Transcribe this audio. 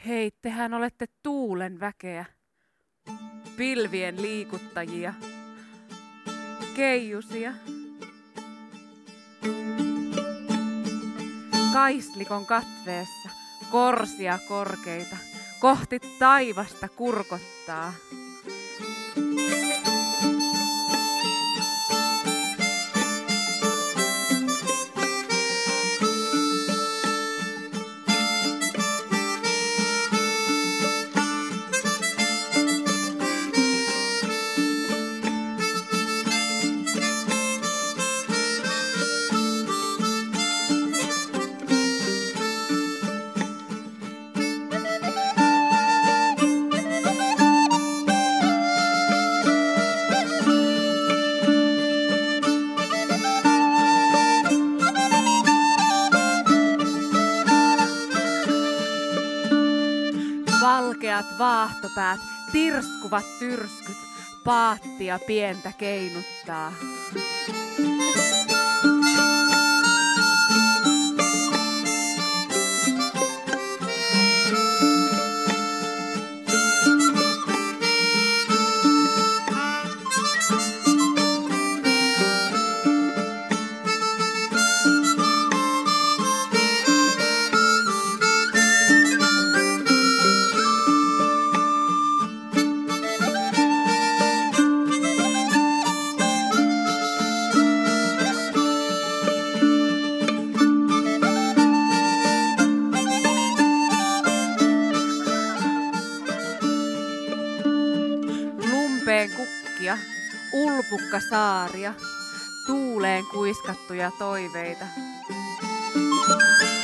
Hei, tehän olette tuulen väkeä, pilvien liikuttajia, keijusia. Kaislikon katveessa korsia korkeita kohti taivasta kurkottaa. Valkeat vaahtopäät, tirskuvat tyrskyt, paattia pientä keinuttaa. Lumpeen kukkia, ulpukkasaaria, tuuleen kuiskattuja toiveita.